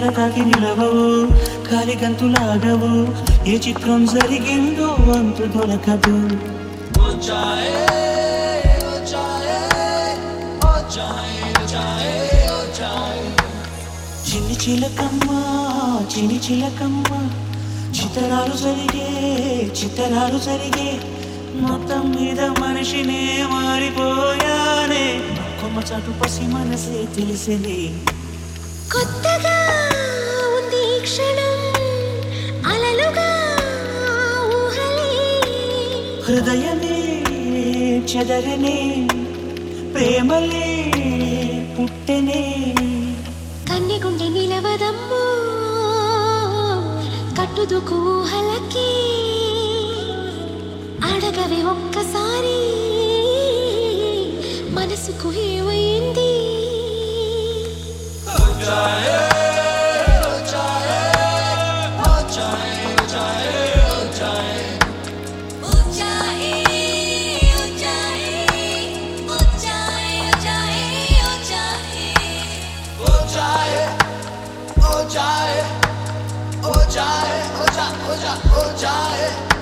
తాకి నిలవవు, కాలి గంతులాగవు, ఏ చిత్రం జరిగిందో అంతు దొరకదు. చిన్ని చిలకమ్మ చిన్ని చిలకమ్మ, చిత్తరాలు జరిగే మొత్తం మీద మనిషినే మారిపోయానే, కొమ్మ చాటు పసి మనసే తెలిసింది. కొత్తగా ఉంది ఈ క్షణం, అలలుగా ఊహలే, హృదయమే చెదరనే, ప్రేమలే పుట్టెనే. కన్నె గుండె నిలవదమ్మో కట్టుదుకు ఊహలకి, అడగవే ఒక్కసారి మనసుకు ఏమైంది. Oh,